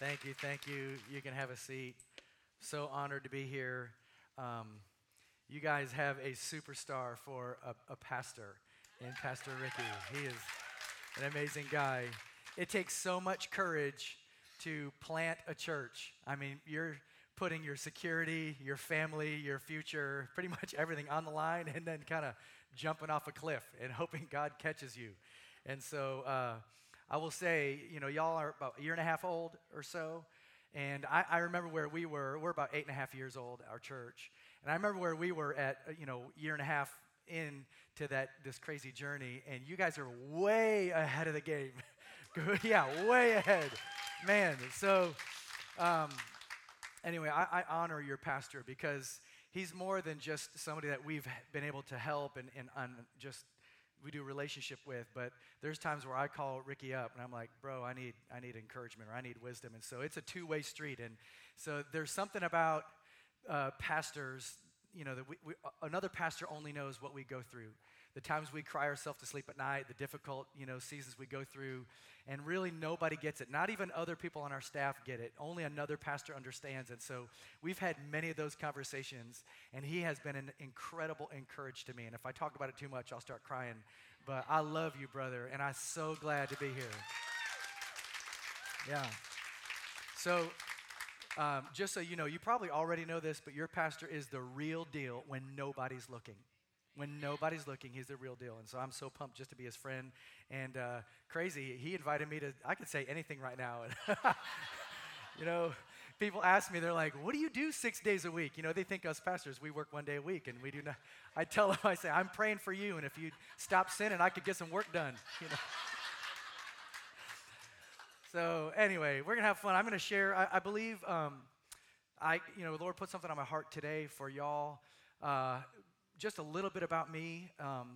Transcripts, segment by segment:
Thank you, thank you. You can have a seat. So honored to be here. You guys have a superstar for a pastor in Pastor Ricky. He is an amazing guy. It takes so much courage to plant a church. I mean, you're putting your security, your family, your future, pretty much everything on the line and then kind of jumping off a cliff and hoping God catches you. And so I will say, y'all are about a year and a half old or so. And I remember where we were. We're about 8.5 years old, our church. And I remember where we were at, year and a half into this crazy journey. And you guys are way ahead of the game. Yeah, way ahead. Man, so anyway, I honor your pastor because he's more than just somebody that we've been able to help and just we do relationship with, but there's times where I call Ricky up and I'm like, bro, I need encouragement or I need wisdom. And so it's a two-way street. And so there's something about pastors, that another pastor only knows what we go through. The times we cry ourselves to sleep at night, the difficult, seasons we go through, and really nobody gets it. Not even other people on our staff get it. Only another pastor understands. And so we've had many of those conversations, and he has been an incredible encouragement to me. And if I talk about it too much, I'll start crying. But I love you, brother, and I'm so glad to be here. Yeah. So just so you know, you probably already know this, but your pastor is the real deal when nobody's looking. When nobody's looking, he's the real deal. And so I'm so pumped just to be his friend. And crazy, he invited me I could say anything right now. People ask me, they're like, what do you do 6 days a week? They think us pastors, we work 1 day a week, and we do not. I tell them, I say, I'm praying for you, and if you stop sinning, I could get some work done. So anyway, we're going to have fun. I'm going to share, I believe, the Lord put something on my heart today for y'all. Just a little bit about me.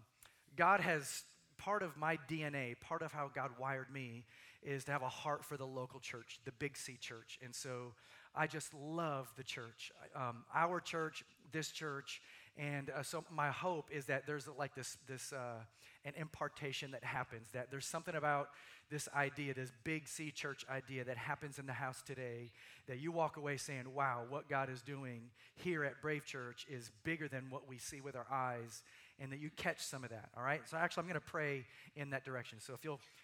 God has, part of my DNA, part of how God wired me is to have a heart for the local church, the Big C church. And so I just love the church, our church, this church. And so my hope is that there's like this an impartation that happens, that there's something about this idea, this Big C church idea that happens in the house today, that you walk away saying, wow, what God is doing here at Brave Church is bigger than what we see with our eyes, and that you catch some of that, all right? So actually, I'm going to pray in that direction. So if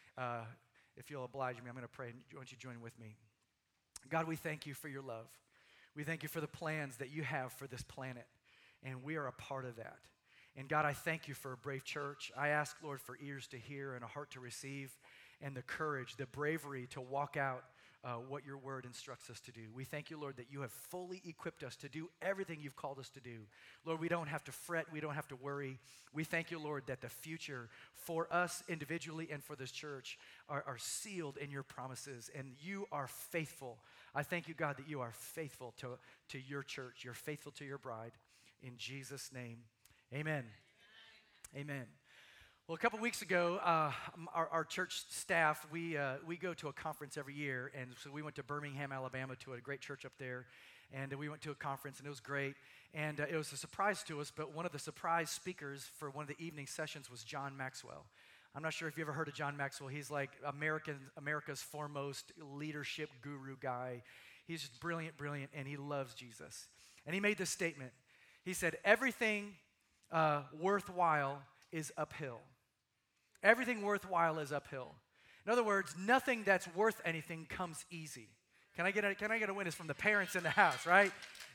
you'll oblige me, I'm going to pray, and why don't you join with me? God, we thank you for your love. We thank you for the plans that you have for this planet, and we are a part of that. And God, I thank you for a Brave Church. I ask, Lord, for ears to hear and a heart to receive, and the courage, the bravery to walk out what your word instructs us to do. We thank you, Lord, that you have fully equipped us to do everything you've called us to do. Lord, we don't have to fret. We don't have to worry. We thank you, Lord, that the future for us individually and for this church are sealed in your promises, and you are faithful. I thank you, God, that you are faithful to your church. You're faithful to your bride. In Jesus' name, amen. Amen. Well, a couple weeks ago, our church staff, we go to a conference every year, and so we went to Birmingham, Alabama, to a great church up there, and we went to a conference, and it was great, and it was a surprise to us, but one of the surprise speakers for one of the evening sessions was John Maxwell. I'm not sure if you ever heard of John Maxwell. He's like America's foremost leadership guru guy. He's just brilliant, and he loves Jesus. And he made this statement. He said, everything worthwhile is uphill. Everything worthwhile is uphill. In other words, nothing that's worth anything comes easy. Can I get a witness from the parents in the house, right?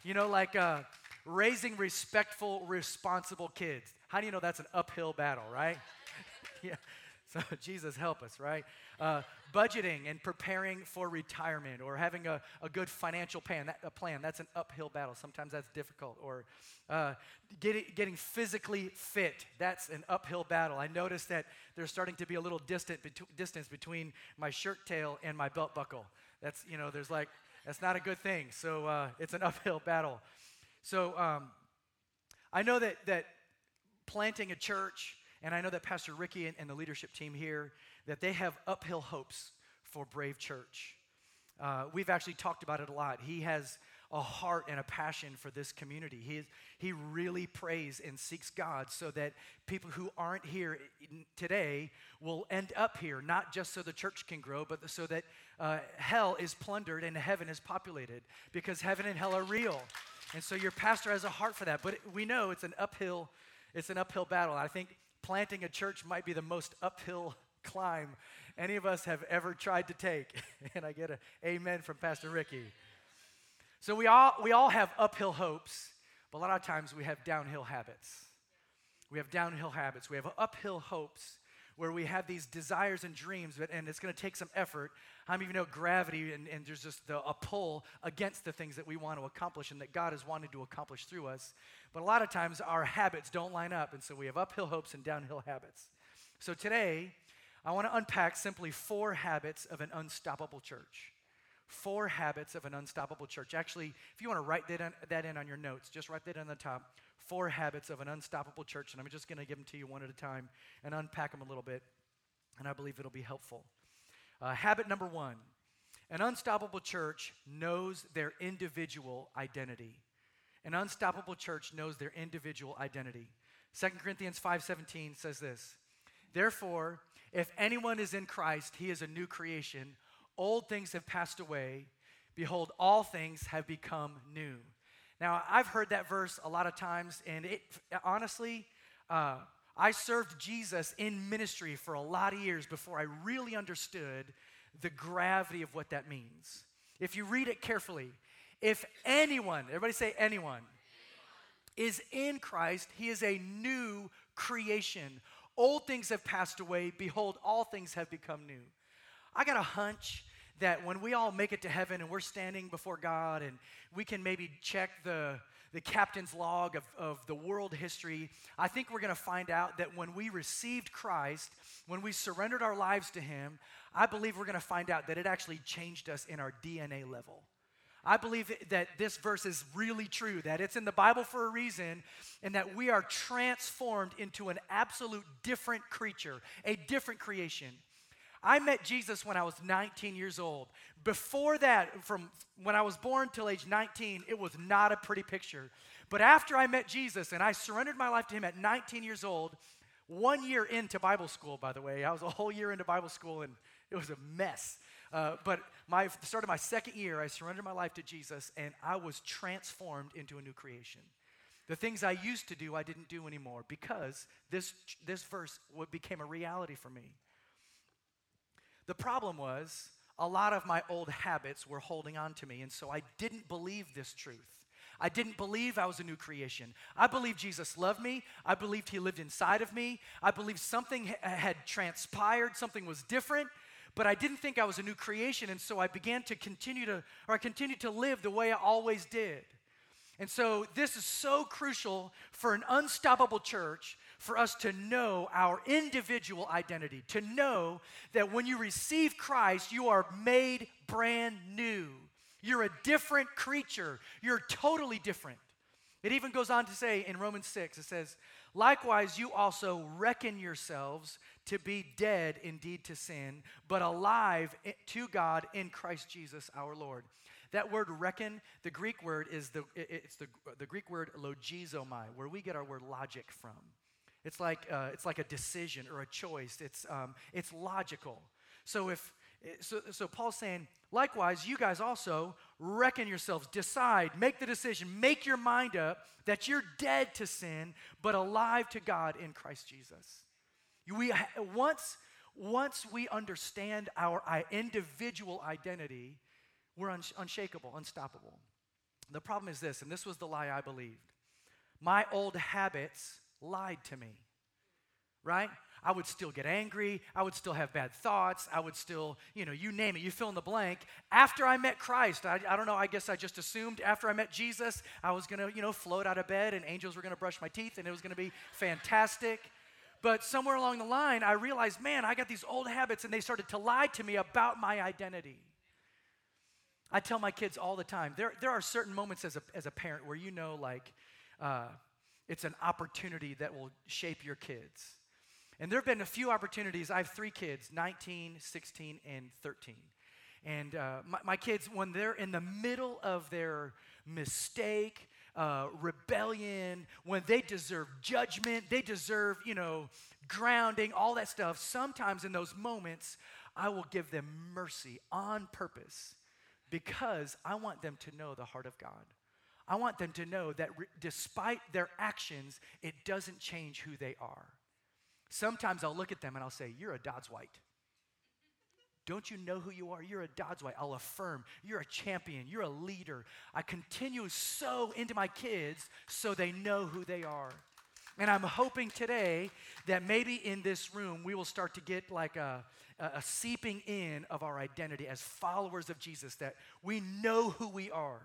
Raising respectful, responsible kids. How do you know that's an uphill battle, right? Yeah. So Jesus help us, right? Budgeting and preparing for retirement, or having a good financial plan, that's an uphill battle. Sometimes that's difficult. Or getting physically fit, that's an uphill battle. I noticed that there's starting to be a little distance between my shirt tail and my belt buckle. That's, that's not a good thing. So it's an uphill battle. So I know that planting a church, and I know that Pastor Ricky and the leadership team here, that they have uphill hopes for Brave Church. We've actually talked about it a lot. He has a heart and a passion for this community. He really prays and seeks God so that people who aren't here today will end up here, not just so the church can grow, but so that hell is plundered and heaven is populated, because heaven and hell are real. And so your pastor has a heart for that. But we know it's an uphill battle. I think planting a church might be the most uphill climb any of us have ever tried to take. And I get an amen from Pastor Ricky. So we all have uphill hopes, but a lot of times we have downhill habits. We have downhill habits. We have uphill hopes where we have these desires and dreams, and it's going to take some effort. I even know gravity, and there's just a pull against the things that we want to accomplish and that God is wanting to accomplish through us. But a lot of times our habits don't line up, and so we have uphill hopes and downhill habits. So today, I want to unpack simply 4 habits of an unstoppable church. 4 habits of an unstoppable church. Actually, if you want to write that in on your notes, just write that on the top. 4 habits of an unstoppable church, and I'm just going to give them to you one at a time and unpack them a little bit, and I believe it'll be helpful. Habit number 1, an unstoppable church knows their individual identity. An unstoppable church knows their individual identity. 2 Corinthians 5:17 says this, "Therefore, if anyone is in Christ, he is a new creation. Old things have passed away. Behold, all things have become new." Now, I've heard that verse a lot of times, and honestly, I served Jesus in ministry for a lot of years before I really understood the gravity of what that means. If you read it carefully, if anyone, everybody say anyone, is in Christ, he is a new creation. Old things have passed away. Behold, all things have become new. I got a hunch that when we all make it to heaven and we're standing before God and we can maybe check the captain's log of the world history, I think we're going to find out that when we received Christ, when we surrendered our lives to him, I believe we're going to find out that it actually changed us in our DNA level. I believe that this verse is really true, that it's in the Bible for a reason, and that we are transformed into an absolute different creature, a different creation. I met Jesus when I was 19 years old. Before that, from when I was born till age 19, it was not a pretty picture. But after I met Jesus and I surrendered my life to him at 19 years old, 1 year into Bible school, by the way, I was a whole year into Bible school and it was a mess. But started my second year, I surrendered my life to Jesus and I was transformed into a new creation. The things I used to do, I didn't do anymore because this verse became a reality for me. The problem was, a lot of my old habits were holding on to me, and so I didn't believe this truth. I didn't believe I was a new creation. I believed Jesus loved me. I believed he lived inside of me. I believed something had transpired, something was different, but I didn't think I was a new creation, and so I continued to live the way I always did. And so this is so crucial for an unstoppable church, for us to know our individual identity, to know that when you receive Christ, you are made brand new. You're a different creature. You're totally different. It even goes on to say in Romans 6, it says, "Likewise, you also reckon yourselves to be dead indeed to sin, but alive to God in Christ Jesus our Lord." That word reckon, the Greek word is the Greek word logizomai, where we get our word logic from. It's like a decision or a choice. It's logical. So Paul's saying, likewise, you guys also reckon yourselves, decide, make the decision, make your mind up that you're dead to sin, but alive to God in Christ Jesus. Once we understand our individual identity, we're unshakable, unstoppable. The problem is this, and this was the lie I believed. My old habits lied to me, right? I would still get angry. I would still have bad thoughts. I would still, you name it, you fill in the blank. After I met Christ, I don't know, I guess I just assumed after I met Jesus, I was going to, float out of bed and angels were going to brush my teeth and it was going to be fantastic. But somewhere along the line, I realized, man, I got these old habits and they started to lie to me about my identity. I tell my kids all the time, there are certain moments as a parent where it's an opportunity that will shape your kids. And there have been a few opportunities. I have 3 kids, 19, 16, and 13. And my kids, when they're in the middle of their mistake, rebellion, when they deserve judgment, they deserve, grounding, all that stuff, sometimes in those moments, I will give them mercy on purpose because I want them to know the heart of God. I want them to know that despite their actions, it doesn't change who they are. Sometimes I'll look at them and I'll say, you're a Dodds White. Don't you know who you are? You're a Dodds White. I'll affirm. You're a champion. You're a leader. I continue to sow into my kids so they know who they are. And I'm hoping today that maybe in this room we will start to get like a seeping in of our identity as followers of Jesus, that we know who we are.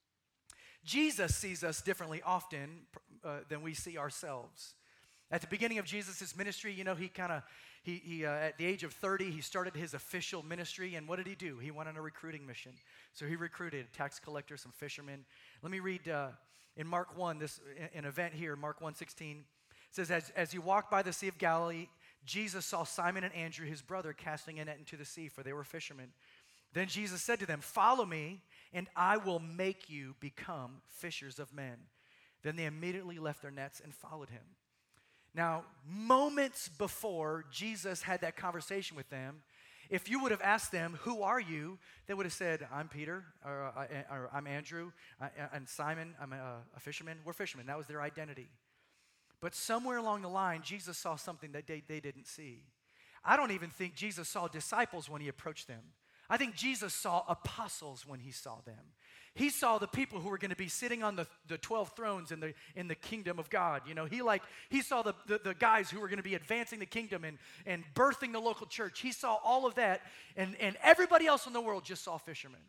Jesus sees us differently often than we see ourselves. At the beginning of Jesus' ministry, he at the age of 30, he started his official ministry, and what did he do? He went on a recruiting mission. So he recruited tax collectors, some fishermen. Let me read in Mark 1, an event here, Mark 1:16. It says, as he walked by the Sea of Galilee, Jesus saw Simon and Andrew, his brother, casting a net into the sea, for they were fishermen. Then Jesus said to them, follow me, and I will make you become fishers of men. Then they immediately left their nets and followed him. Now, moments before Jesus had that conversation with them, if you would have asked them, who are you? They would have said, I'm Peter, or I'm Andrew, and Simon, I'm a fisherman. We're fishermen. That was their identity. But somewhere along the line, Jesus saw something that they didn't see. I don't even think Jesus saw disciples when he approached them. I think Jesus saw apostles when he saw them. He saw the people who were going to be sitting on the 12 thrones in the kingdom of God. He saw the guys who were going to be advancing the kingdom and birthing the local church. He saw all of that, and everybody else in the world just saw fishermen.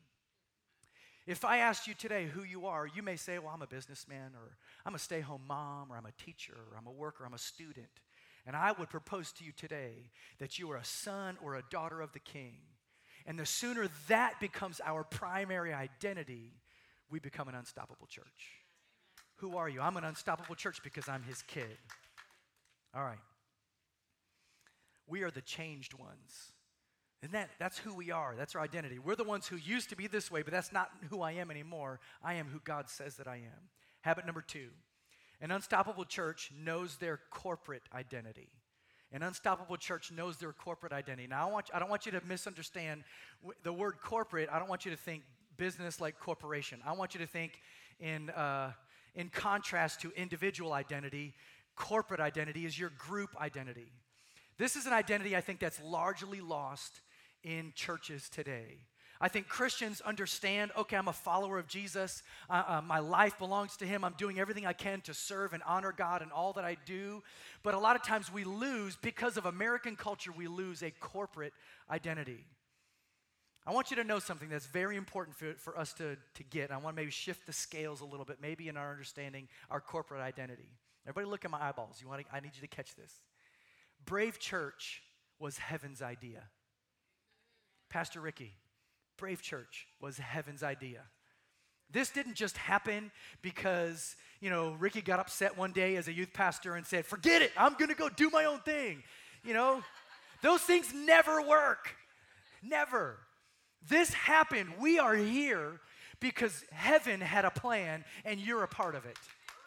If I asked you today who you are, you may say, well, I'm a businessman, or I'm a stay-home mom, or I'm a teacher, or I'm a worker, I'm a student. And I would propose to you today that you are a son or a daughter of the King. And the sooner that becomes our primary identity, we become an unstoppable church. Who are you? I'm an unstoppable church because I'm his kid. All right. We are the changed ones. And that's who we are. That's our identity. We're the ones who used to be this way, but that's not who I am anymore. I am who God says that I am. Habit number 2. An unstoppable church knows their corporate identity. An unstoppable church knows their corporate identity. Now, I don't want you to misunderstand the word corporate. I don't want you to think business like corporation. I want you to think in contrast to individual identity, corporate identity is your group identity. This is an identity I think that's largely lost in churches today. I think Christians understand, okay, I'm a follower of Jesus. My life belongs to him. I'm doing everything I can to serve and honor God in all that I do. But a lot of times we lose, because of American culture, we lose a corporate identity. I want you to know something that's very important for us to get. I want to maybe shift the scales a little bit, maybe in our understanding our corporate identity. Everybody look at my eyeballs. I need you to catch this. Brave Church was heaven's idea. Pastor Ricky, Brave Church was heaven's idea. This didn't just happen because, Ricky got upset one day as a youth pastor and said, forget it, I'm going to go do my own thing. Those things never work. Never. This happened. We are here because heaven had a plan and you're a part of it.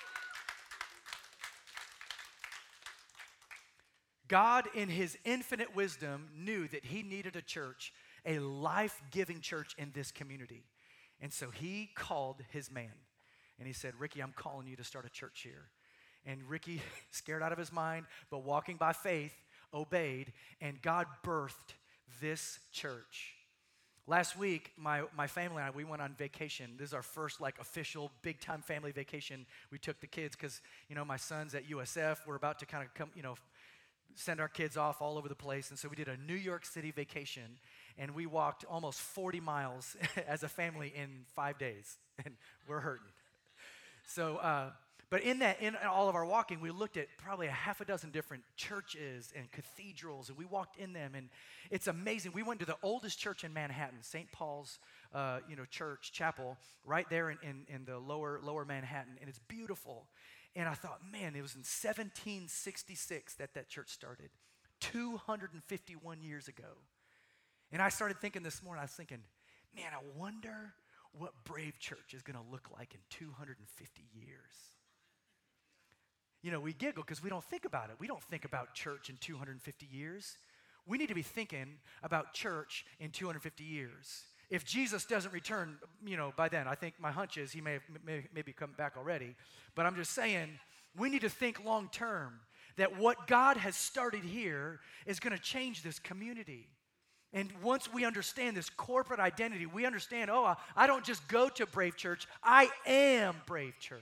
God, in his infinite wisdom, knew that he needed a church, a life-giving church in this community. And so he called his man. And he said, Ricky, I'm calling you to start a church here. And Ricky, scared out of his mind, but walking by faith, obeyed. And God birthed this church. Last week, my family and I, we went on vacation. This is our first official big-time family vacation. We took the kids because, my son's at USF. We're about to kind of come, send our kids off all over the place. And so we did a New York City vacation. And we walked almost 40 miles as a family in 5 days, and we're hurting. So, but in all of our walking, we looked at probably a half a dozen different churches and cathedrals, and we walked in them, and it's amazing. We went to the oldest church in Manhattan, St. Paul's, church, chapel, right there in the lower Manhattan, and it's beautiful. And I thought, man, it was in 1766 that church started, 251 years ago. And I started thinking this morning, I was thinking, man, I wonder what Brave Church is going to look like in 250 years. You know, we giggle because we don't think about it. We don't think about church in 250 years. We need to be thinking about church in 250 years. If Jesus doesn't return, by then, I think my hunch is he may maybe come back already. But I'm just saying, we need to think long term that what God has started here is going to change this community. And once we understand this corporate identity, we understand, I don't just go to Brave Church, I am Brave Church.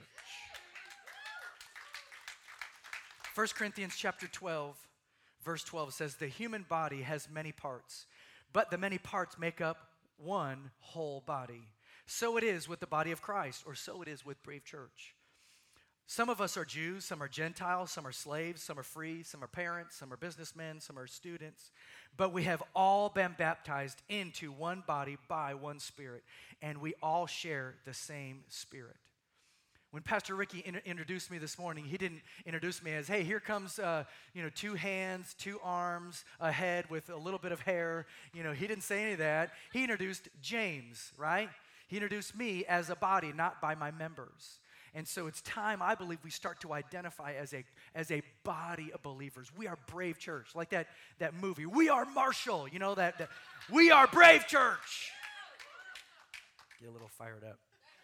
1 Corinthians chapter 12, verse 12 says, the human body has many parts, but the many parts make up one whole body. So it is with the body of Christ, or so it is with Brave Church. Some of us are Jews, some are Gentiles, some are slaves, some are free, some are parents, some are businessmen, some are students. But we have all been baptized into one body by one Spirit, and we all share the same Spirit. When Pastor Ricky introduced me this morning, he didn't introduce me as, hey, here comes, 2 hands, 2 arms, a head with a little bit of hair. He didn't say any of that. He introduced James, right? He introduced me as a body, not by my members. And so it's time, I believe, we start to identify as a body of believers. We are Brave Church, like that movie. We are Marshall, that we are Brave Church. Get a little fired up.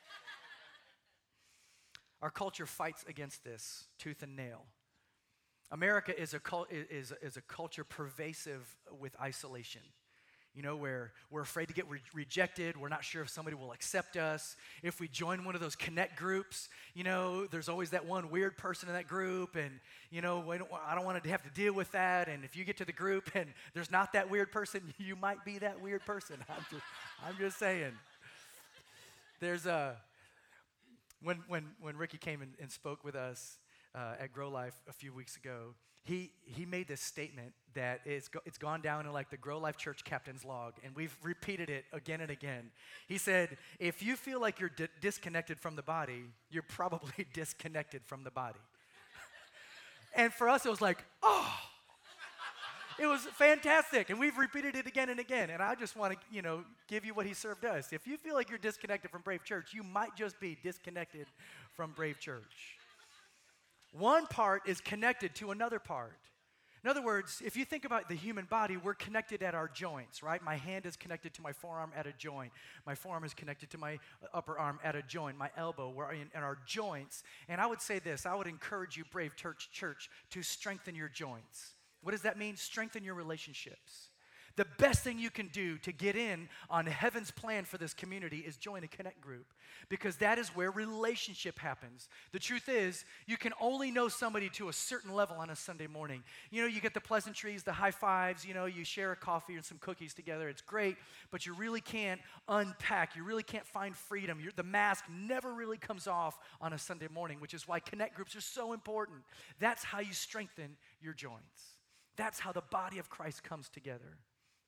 Our culture fights against this tooth and nail. America is a culture pervasive with isolation. Where we're afraid to get rejected. We're not sure if somebody will accept us. If we join one of those connect groups, there's always that one weird person in that group, and I don't want to have to deal with that. And if you get to the group and there's not that weird person, you might be that weird person. I'm just saying. There's when Ricky came and spoke with us at Grow Life a few weeks ago, he made this statement that it's gone down in like the Grow Life Church captain's log, and we've repeated it again and again. He said, if you feel like you're disconnected from the body, you're probably disconnected from the body. And for us, it was like, it was fantastic, and we've repeated it again and again. And I just want to, give you what he served us. If you feel like you're disconnected from Brave Church, you might just be disconnected from Brave Church. One part is connected to another part. In other words, if you think about the human body, we're connected at our joints, right? My hand is connected to my forearm at a joint. My forearm is connected to my upper arm at a joint. My elbow, we're in our joints. And I would say this, I would encourage you, Brave Church, to strengthen your joints. What does that mean? Strengthen your relationships. The best thing you can do to get in on heaven's plan for this community is join a connect group, because that is where relationship happens. The truth is, you can only know somebody to a certain level on a Sunday morning. You get the pleasantries, the high fives, you share a coffee and some cookies together. It's great, but you really can't unpack. You really can't find freedom. The mask never really comes off on a Sunday morning, which is why connect groups are so important. That's how you strengthen your joints. That's how the body of Christ comes together.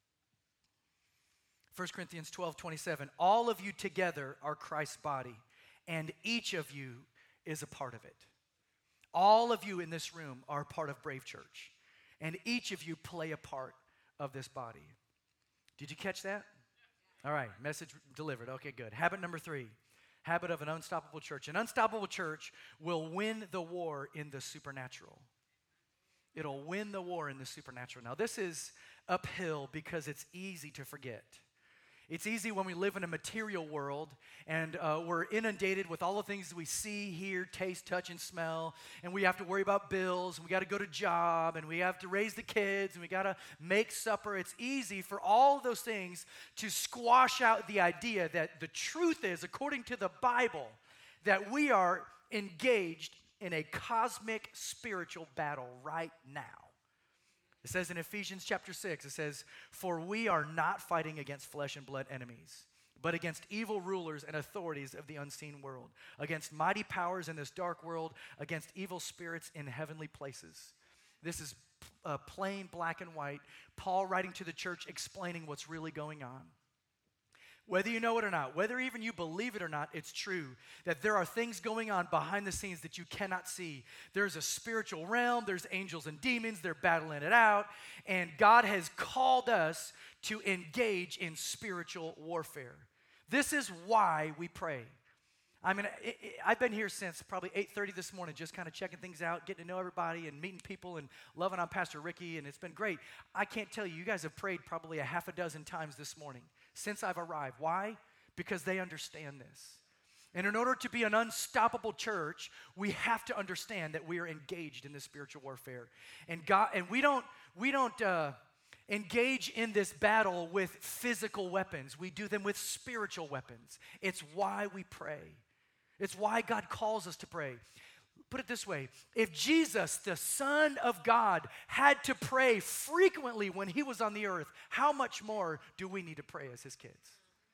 1 Corinthians 12:27, all of you together are Christ's body, and each of you is a part of it. All of you in this room are part of Brave Church, and each of you play a part of this body. Did you catch that? All right, message delivered. Okay, good. Habit number 3, habit of an unstoppable church. An unstoppable church will win the war in the supernatural. It'll win the war in the supernatural. Now, this is uphill because it's easy to forget. It's easy when we live in a material world and we're inundated with all the things we see, hear, taste, touch, and smell, and we have to worry about bills, and we got to go to job, and we have to raise the kids, and we got to make supper. It's easy for all those things to squash out the idea that the truth is, according to the Bible, that we are engaged in a cosmic spiritual battle right now. It says in Ephesians chapter 6, it says, for we are not fighting against flesh and blood enemies, but against evil rulers and authorities of the unseen world, against mighty powers in this dark world, against evil spirits in heavenly places. This is plain black and white. Paul writing to the church explaining what's really going on. Whether you know it or not, whether even you believe it or not, it's true that there are things going on behind the scenes that you cannot see. There's a spiritual realm, there's angels and demons, they're battling it out, and God has called us to engage in spiritual warfare. This is why we pray. I mean, I've been here since probably 8:30 this morning, just kind of checking things out, getting to know everybody and meeting people and loving on Pastor Ricky, and it's been great. I can't tell you, you guys have prayed probably a half a dozen times this morning since I've arrived. Why? Because they understand this. And in order to be an unstoppable church, we have to understand that we are engaged in this spiritual warfare. And we don't engage in this battle with physical weapons. We do them with spiritual weapons. It's why we pray. It's why God calls us to pray. Put it this way, if Jesus, the Son of God, had to pray frequently when he was on the earth, how much more do we need to pray as his kids?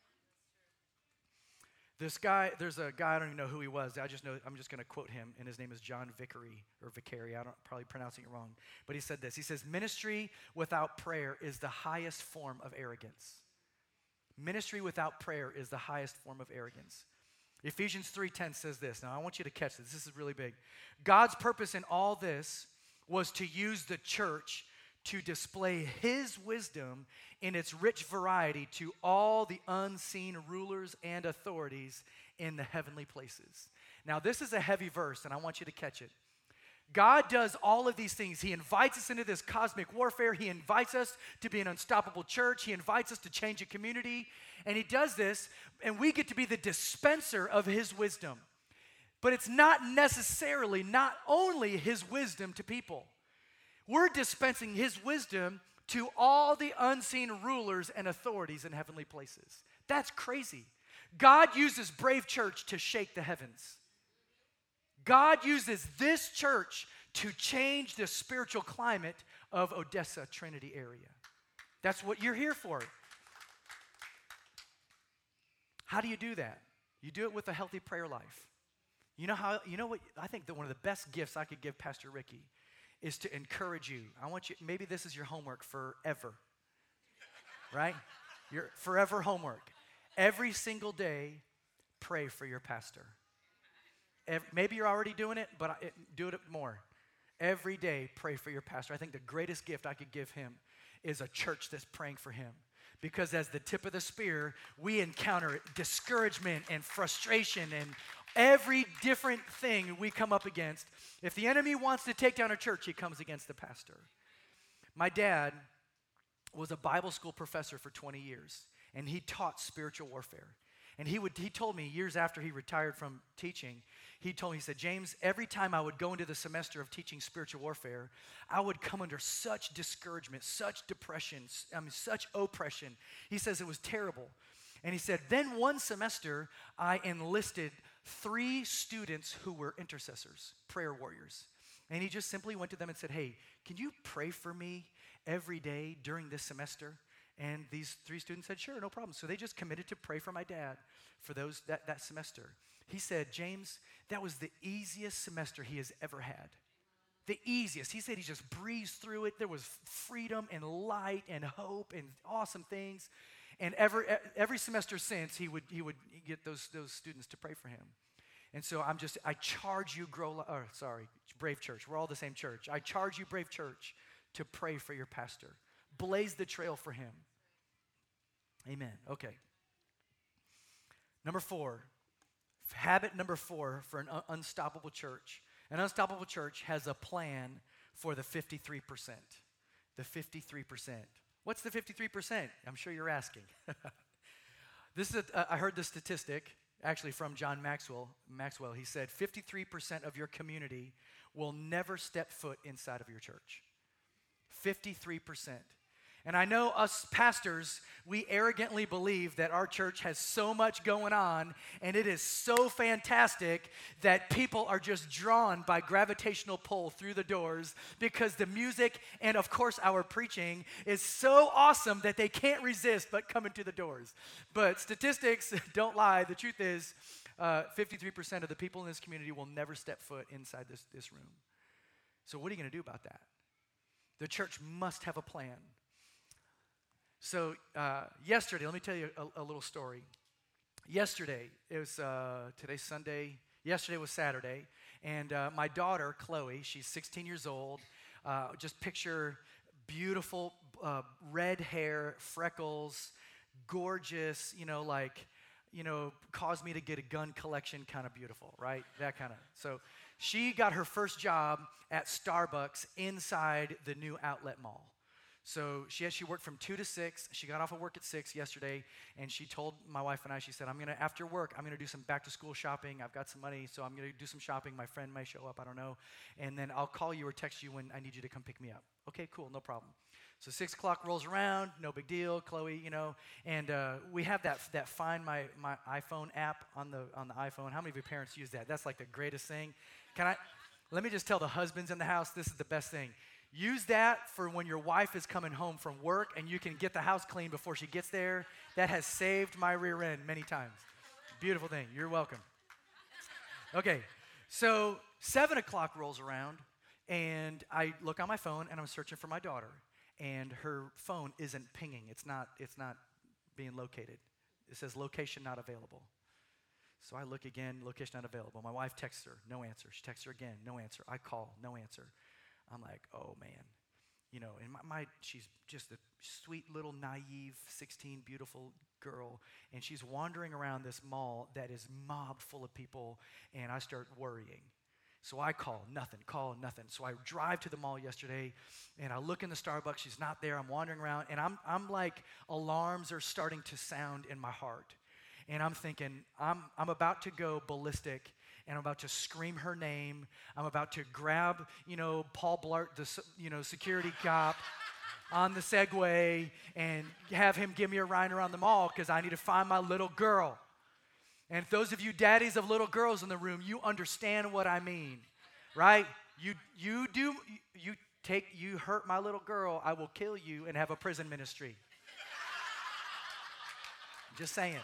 There's a guy, I don't even know who he was. I'm just going to quote him, and his name is John Vicary. I'm probably pronouncing it wrong. But he said this. He says, ministry without prayer is the highest form of arrogance. Ministry without prayer is the highest form of arrogance. Ephesians 3:10 says this. Now, I want you to catch this. This is really big. God's purpose in all this was to use the church to display his wisdom in its rich variety to all the unseen rulers and authorities in the heavenly places. Now, this is a heavy verse, and I want you to catch it. God does all of these things. He invites us into this cosmic warfare. He invites us to be an unstoppable church. He invites us to change a community. And he does this, and we get to be the dispenser of his wisdom. But it's not only his wisdom to people. We're dispensing his wisdom to all the unseen rulers and authorities in heavenly places. That's crazy. God uses Brave Church to shake the heavens. God uses this church to change the spiritual climate of Odessa Trinity area. That's what you're here for. How do you do that? You do it with a healthy prayer life. You know what? I think that one of the best gifts I could give Pastor Ricky is to encourage you. I want you, maybe this is your homework forever, right? Your forever homework. Every single day, pray for your pastor. Maybe you're already doing it, but do it more. Every day, pray for your pastor. I think the greatest gift I could give him is a church that's praying for him. Because as the tip of the spear, we encounter discouragement and frustration and every different thing we come up against. If the enemy wants to take down a church, he comes against the pastor. My dad was a Bible school professor for 20 years, and he taught spiritual warfare. And he told me years after he retired from teaching, he said, James, every time I would go into the semester of teaching spiritual warfare, I would come under such discouragement, such depression, such oppression. He says it was terrible. And he said, then one semester, I enlisted 3 students who were intercessors, prayer warriors. And he just simply went to them and said, hey, can you pray for me every day during this semester? And these 3 students said, sure, no problem. So they just committed to pray for my dad for that semester. He said, James, that was the easiest semester he has ever had. The easiest. He said he just breezed through it. There was freedom and light and hope and awesome things. And every semester since, he would get those students to pray for him. And so I charge you, Brave Church. We're all the same church. I charge you, Brave Church, to pray for your pastor. Blaze the trail for him. Amen. Okay. Habit number 4 for an unstoppable church. An unstoppable church has a plan for the 53%. The 53%. What's the 53%? I'm sure you're asking. I heard this statistic, actually from John Maxwell. He said 53% of your community will never step foot inside of your church. 53%. And I know us pastors, we arrogantly believe that our church has so much going on and it is so fantastic that people are just drawn by gravitational pull through the doors because the music and, of course, our preaching is so awesome that they can't resist but come into the doors. But statistics don't lie. The truth is 53% of the people in this community will never step foot inside this room. So what are you going to do about that? The church must have a plan. So yesterday, let me tell you a little story. Yesterday, it was today's Sunday. Yesterday was Saturday, and my daughter Chloe, she's 16 years old. Just picture beautiful red hair, freckles, gorgeous. Caused me to get a gun collection, kind of beautiful, right? That kind of. So she got her first job at Starbucks inside the new outlet mall. So she worked from 2 to 6. She got off of work at 6 yesterday, and she told my wife and I, she said, after work, I'm going to do some back-to-school shopping. I've got some money, so I'm going to do some shopping. My friend may show up, I don't know. And then I'll call you or text you when I need you to come pick me up. Okay, cool, no problem. So 6 o'clock rolls around, no big deal, Chloe, and we have that Find My iPhone app on the iPhone. How many of your parents use that? That's like the greatest thing. Let me just tell the husbands in the house, this is the best thing. Use that for when your wife is coming home from work and you can get the house clean before she gets there. That has saved my rear end many times. Beautiful thing. You're welcome. Okay, so 7 o'clock rolls around, and I look on my phone, and I'm searching for my daughter, and her phone isn't pinging. It's not being located. It says location not available. So I look again, location not available. My wife texts her, no answer. She texts her again, no answer. I call, no answer. I'm like, oh man, and she's just a sweet little naive 16 beautiful girl, and she's wandering around this mall that is mobbed full of people, and I start worrying. So I call, nothing. So I drive to the mall yesterday, and I look in the Starbucks, she's not there, I'm wandering around, and I'm like, alarms are starting to sound in my heart. And I'm thinking, I'm about to go ballistic, and I'm about to scream her name. I'm about to grab, Paul Blart, the security cop, on the Segway, and have him give me a ride around the mall because I need to find my little girl. And those of you daddies of little girls in the room, you understand what I mean, right? You hurt my little girl, I will kill you and have a prison ministry. Just saying.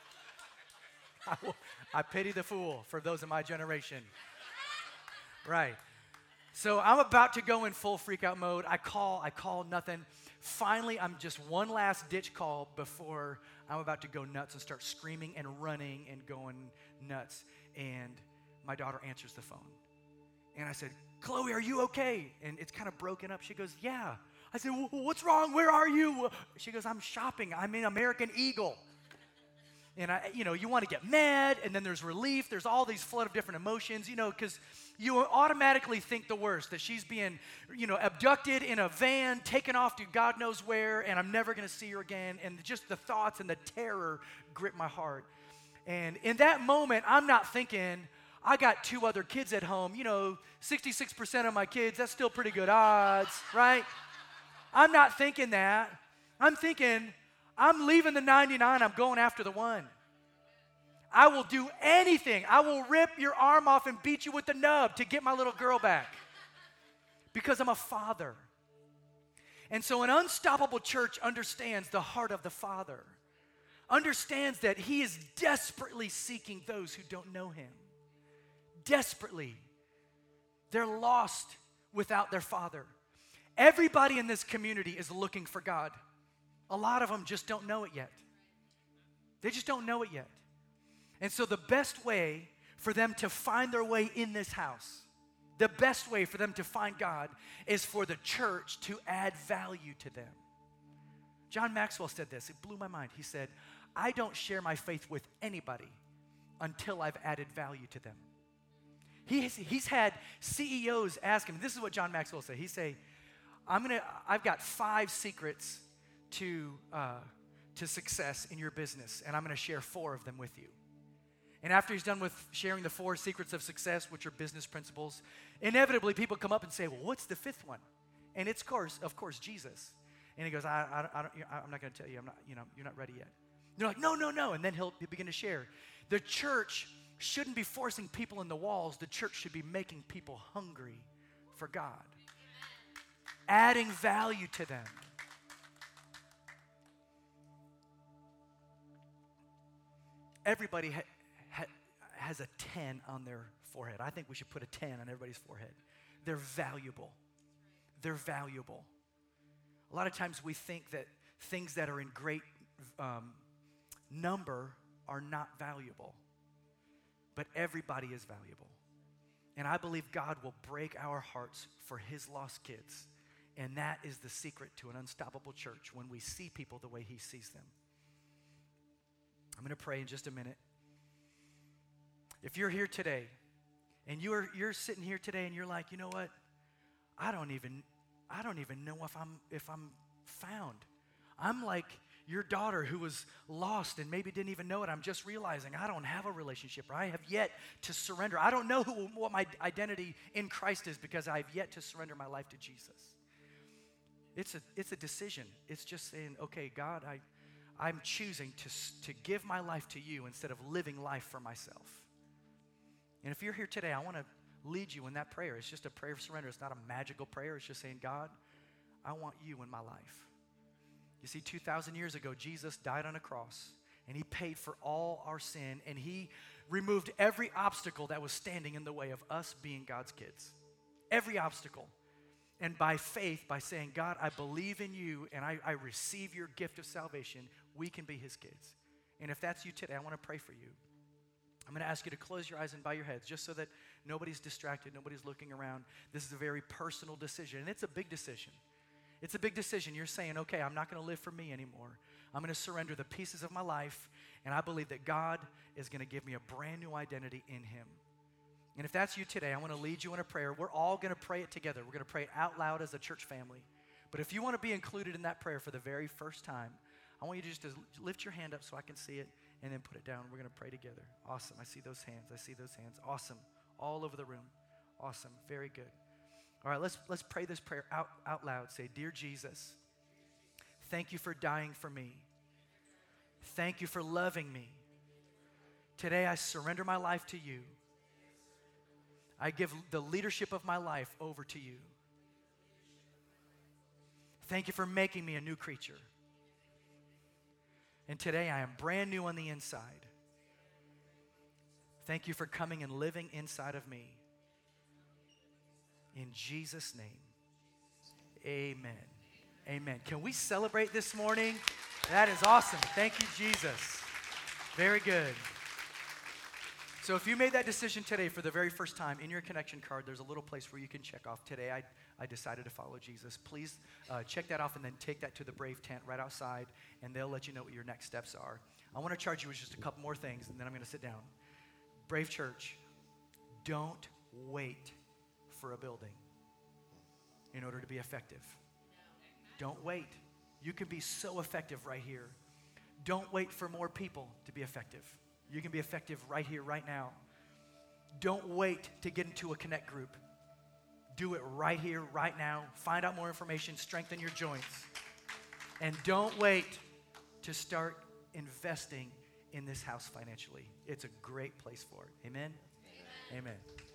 I pity the fool for those of my generation. Right. So I'm about to go in full freak out mode. I call, nothing. Finally, I'm just one last ditch call before I'm about to go nuts and start screaming and running and going nuts. And my daughter answers the phone. And I said, Chloe, are you okay? And it's kind of broken up. She goes, yeah. I said, what's wrong? Where are you? She goes, I'm shopping. I'm in American Eagle. And you want to get mad, and then there's relief. There's all these flood of different emotions, because you automatically think the worst, that she's being, abducted in a van, taken off to God knows where, and I'm never going to see her again. And just the thoughts and the terror grip my heart. And in that moment, I'm not thinking, I got 2 other kids at home. 66% of my kids, that's still pretty good odds, right? I'm not thinking that. I'm thinking, I'm leaving the 99, I'm going after the 1. I will do anything. I will rip your arm off and beat you with the nub to get my little girl back because I'm a father. And so an unstoppable church understands the heart of the Father, understands that He is desperately seeking those who don't know Him. Desperately. They're lost without their Father. Everybody in this community is looking for God. A lot of them just don't know it yet. They just don't know it yet. And so the best way for them to find their way in this house, the best way for them to find God is for the church to add value to them. John Maxwell said this. It blew my mind. He said, I don't share my faith with anybody until I've added value to them. He's had CEOs ask him, this is what John Maxwell said. He say, I've got 5 secrets to success in your business, and I'm going to share 4 of them with you. And after he's done with sharing the 4 secrets of success, which are business principles, inevitably people come up and say, well, what's the 5th one? And it's, of course, Jesus. And he goes, I'm not going to tell you. You're not ready yet. And they're like, no. And then he'll begin to share. The church shouldn't be forcing people in the walls. The church should be making people hungry for God, adding value to them. Everybody has a 10 on their forehead. I think we should put a 10 on everybody's forehead. They're valuable. They're valuable. A lot of times we think that things that are in great number are not valuable. But everybody is valuable. And I believe God will break our hearts for his lost kids. And that is the secret to an unstoppable church, when we see people the way he sees them. I'm going to pray in just a minute. If you're here today and you're sitting here today and you're like, you know what? I don't even know if I'm found. I'm like your daughter who was lost and maybe didn't even know it. I'm just realizing I don't have a relationship, or I have yet to surrender. I don't know what my identity in Christ is because I've yet to surrender my life to Jesus. It's a decision. It's just saying, okay, God, I'm choosing to give my life to you instead of living life for myself. And if you're here today, I want to lead you in that prayer. It's just a prayer of surrender. It's not a magical prayer. It's just saying, God, I want you in my life. You see, 2,000 years ago, Jesus died on a cross, and he paid for all our sin, and he removed every obstacle that was standing in the way of us being God's kids. Every obstacle. And by faith, by saying, God, I believe in you, and I receive your gift of salvation, we can be his kids. And if that's you today, I want to pray for you. I'm going to ask you to close your eyes and bow your heads just so that nobody's distracted, nobody's looking around. This is a very personal decision, and it's a big decision. It's a big decision. You're saying, okay, I'm not going to live for me anymore. I'm going to surrender the pieces of my life, and I believe that God is going to give me a brand new identity in him. And if that's you today, I want to lead you in a prayer. We're all going to pray it together. We're going to pray it out loud as a church family. But if you want to be included in that prayer for the very first time, I want you to just lift your hand up so I can see it, and then put it down. We're going to pray together. Awesome. I see those hands. I see those hands. Awesome. All over the room. Awesome. Very good. All right, let's pray this prayer out loud. Say, Dear Jesus, thank you for dying for me. Thank you for loving me. Today I surrender my life to you. I give the leadership of my life over to you. Thank you for making me a new creature. And today I am brand new on the inside. Thank you for coming and living inside of me. In Jesus' name, amen. Amen. Can we celebrate this morning? That is awesome. Thank you, Jesus. Very good. So if you made that decision today for the very first time, in your connection card, there's a little place where you can check off, today I decided to follow Jesus. Please check that off and then take that to the Brave tent right outside, and they'll let you know what your next steps are. I want to charge you with just a couple more things, and then I'm going to sit down. Brave Church, don't wait for a building in order to be effective. Don't wait. You can be so effective right here. Don't wait for more people to be effective. You can be effective right here, right now. Don't wait to get into a connect group. Do it right here, right now. Find out more information, strengthen your joints. And don't wait to start investing in this house financially. It's a great place for it. Amen? Amen. Amen.